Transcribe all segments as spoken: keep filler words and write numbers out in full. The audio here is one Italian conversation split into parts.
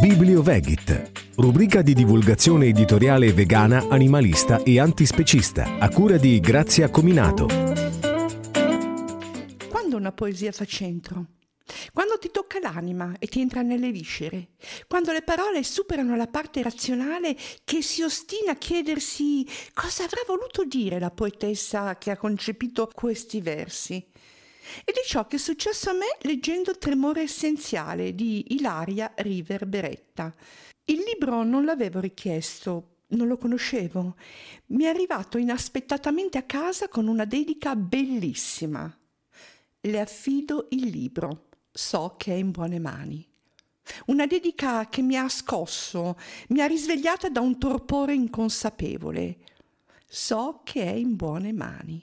Bibliovegit, rubrica di divulgazione editoriale vegana, animalista e antispecista, a cura di Grazia Cominato. Quando una poesia fa centro, quando ti tocca l'anima e ti entra nelle viscere, quando le parole superano la parte razionale che si ostina a chiedersi cosa avrà voluto dire la poetessa che ha concepito questi versi. Ed è ciò che è successo a me leggendo Tremore essenziale di Ilaria River Beretta. Il libro non l'avevo richiesto, non lo conoscevo. Mi è arrivato inaspettatamente a casa con una dedica bellissima. Le affido il libro, so che è in buone mani. Una dedica che mi ha scosso, mi ha risvegliata da un torpore inconsapevole. So che è in buone mani.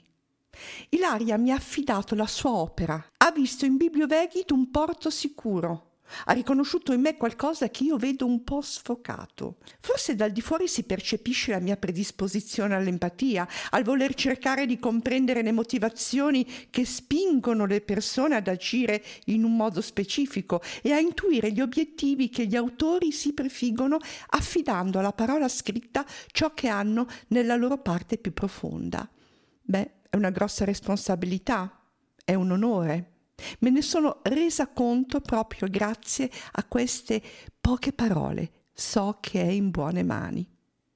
Ilaria mi ha affidato la sua opera, ha visto in Bibliovegit un porto sicuro, ha riconosciuto in me qualcosa che io vedo un po' sfocato. Forse dal di fuori si percepisce la mia predisposizione all'empatia, al voler cercare di comprendere le motivazioni che spingono le persone ad agire in un modo specifico e a intuire gli obiettivi che gli autori si prefiggono affidando alla parola scritta ciò che hanno nella loro parte più profonda. Beh, è una grossa responsabilità, è un onore. Me ne sono resa conto proprio grazie a queste poche parole. So che è in buone mani.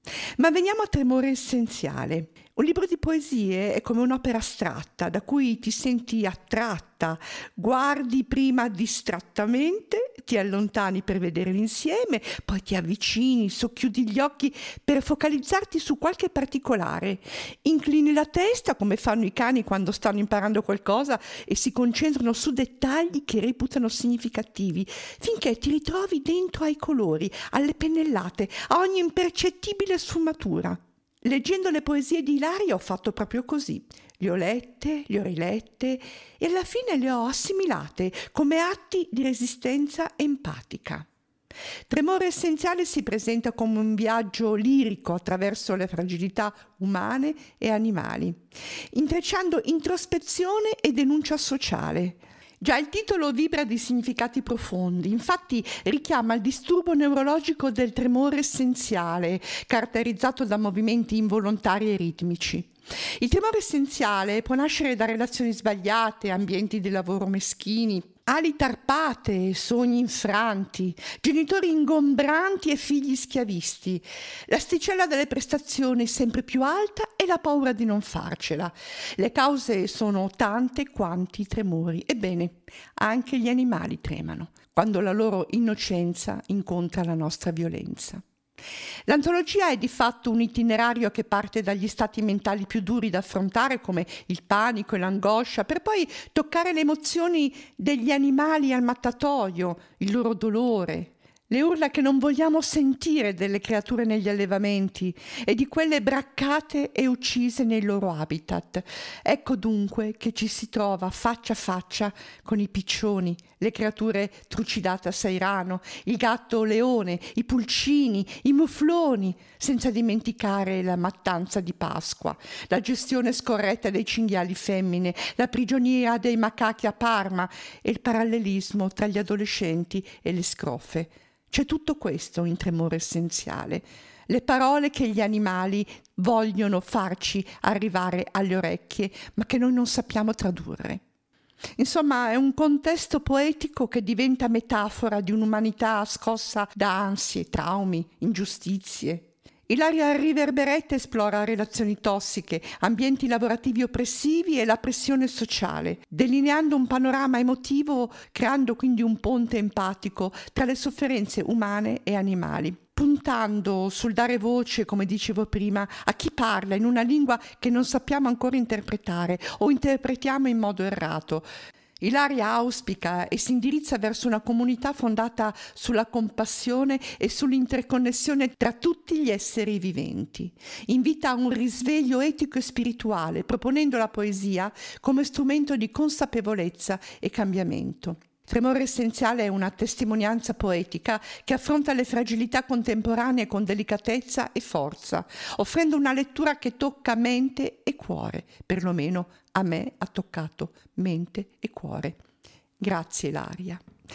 Ma veniamo a Tremore essenziale. Un libro di poesie è come un'opera astratta da cui ti senti attratta, guardi prima distrattamente, ti allontani per vedere l'insieme, poi ti avvicini, socchiudi gli occhi per focalizzarti su qualche particolare, inclini la testa come fanno i cani quando stanno imparando qualcosa e si concentrano su dettagli che reputano significativi, finché ti ritrovi dentro ai colori, alle pennellate, a ogni impercettibile sfumatura. Leggendo le poesie di Ilaria ho fatto proprio così. Le ho lette, le ho rilette e alla fine le ho assimilate come atti di resistenza empatica. Tremore essenziale si presenta come un viaggio lirico attraverso le fragilità umane e animali, intrecciando introspezione e denuncia sociale. Già il titolo vibra di significati profondi, infatti richiama il disturbo neurologico del tremore essenziale, caratterizzato da movimenti involontari e ritmici. Il tremore essenziale può nascere da relazioni sbagliate, ambienti di lavoro meschini, ali tarpate, sogni infranti, genitori ingombranti e figli schiavisti, l'asticella delle prestazioni sempre più alta e la paura di non farcela. Le cause sono tante quanti i tremori. Ebbene, anche gli animali tremano quando la loro innocenza incontra la nostra violenza. L'antologia è di fatto un itinerario che parte dagli stati mentali più duri da affrontare, come il panico e l'angoscia, per poi toccare le emozioni degli animali al mattatoio, il loro dolore, le urla che non vogliamo sentire delle creature negli allevamenti e di quelle braccate e uccise nei loro habitat. Ecco dunque che ci si trova faccia a faccia con i piccioni, le creature trucidate a Sairano, il gatto leone, i pulcini, i mufloni, senza dimenticare la mattanza di Pasqua, la gestione scorretta dei cinghiali femmine, la prigionia dei macachi a Parma e il parallelismo tra gli adolescenti e le scrofe. C'è tutto questo in Tremore essenziale, le parole che gli animali vogliono farci arrivare alle orecchie, ma che noi non sappiamo tradurre. Insomma, è un contesto poetico che diventa metafora di un'umanità scossa da ansie, traumi, ingiustizie. Ilaria River Beretta esplora relazioni tossiche, ambienti lavorativi oppressivi e la pressione sociale, delineando un panorama emotivo, creando quindi un ponte empatico tra le sofferenze umane e animali, puntando sul dare voce, come dicevo prima, a chi parla in una lingua che non sappiamo ancora interpretare o interpretiamo in modo errato. Ilaria auspica e si indirizza verso una comunità fondata sulla compassione e sull'interconnessione tra tutti gli esseri viventi. Invita a un risveglio etico e spirituale, proponendo la poesia come strumento di consapevolezza e cambiamento. Tremore essenziale è una testimonianza poetica che affronta le fragilità contemporanee con delicatezza e forza, offrendo una lettura che tocca mente e cuore, perlomeno a me ha toccato mente e cuore. Grazie Ilaria.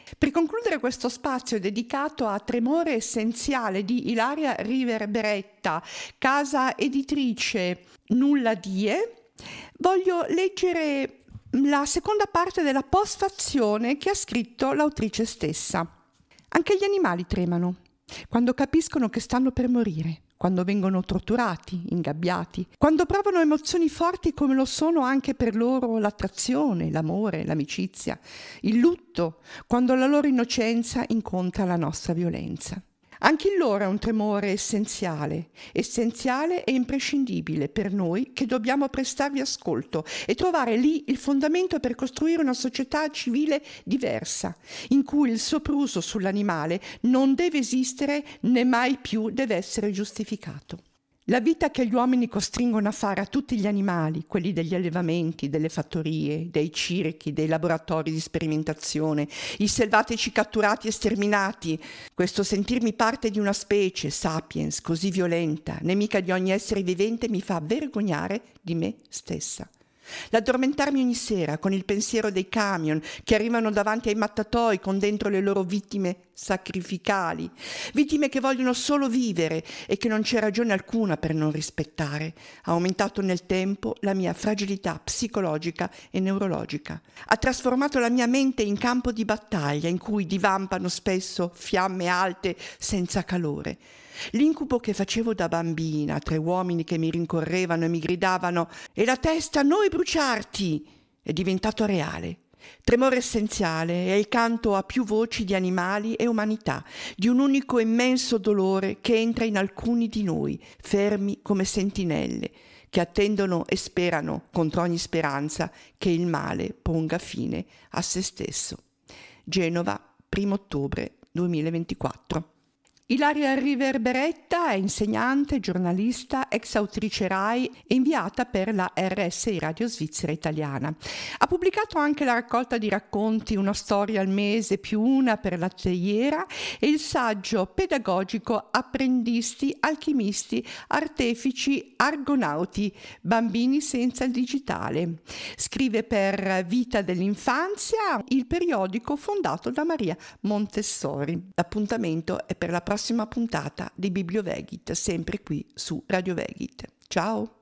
Per concludere questo spazio dedicato a Tremore essenziale di Ilaria Riverberetta, casa editrice Nulla Die, voglio leggere la seconda parte della postfazione che ha scritto l'autrice stessa. Anche gli animali tremano quando capiscono che stanno per morire, quando vengono torturati, ingabbiati, quando provano emozioni forti come lo sono anche per loro l'attrazione, l'amore, l'amicizia, il lutto, quando la loro innocenza incontra la nostra violenza. Anche in loro è un tremore essenziale, essenziale e imprescindibile per noi che dobbiamo prestarvi ascolto e trovare lì il fondamento per costruire una società civile diversa, in cui il sopruso sull'animale non deve esistere né mai più deve essere giustificato. La vita che gli uomini costringono a fare a tutti gli animali, quelli degli allevamenti, delle fattorie, dei circhi, dei laboratori di sperimentazione, i selvatici catturati e sterminati, questo sentirmi parte di una specie, sapiens, così violenta, nemica di ogni essere vivente, mi fa vergognare di me stessa. L'addormentarmi ogni sera con il pensiero dei camion che arrivano davanti ai mattatoi con dentro le loro vittime sacrificali, vittime che vogliono solo vivere e che non c'è ragione alcuna per non rispettare, ha aumentato nel tempo la mia fragilità psicologica e neurologica, ha trasformato la mia mente in campo di battaglia in cui divampano spesso fiamme alte senza calore. L'incubo che facevo da bambina, tre uomini che mi rincorrevano e mi gridavano «E la testa a noi bruciarti!» è diventato reale. Tremore essenziale è il canto a più voci di animali e umanità, di un unico immenso dolore che entra in alcuni di noi, fermi come sentinelle, che attendono e sperano, contro ogni speranza, che il male ponga fine a se stesso. Genova, primo ottobre duemilaventiquattro. Ilaria Riverberetta è insegnante, giornalista, ex autrice RAI e inviata per la R S I Radio Svizzera Italiana. Ha pubblicato anche la raccolta di racconti Una storia al mese più una per la teiera e il saggio pedagogico Apprendisti, alchimisti, artefici, argonauti, bambini senza il digitale. Scrive per Vita dell'infanzia, il periodico fondato da Maria Montessori. L'appuntamento è per la prossima puntata di Bibliovegit, sempre qui su Radio Vegit. Ciao!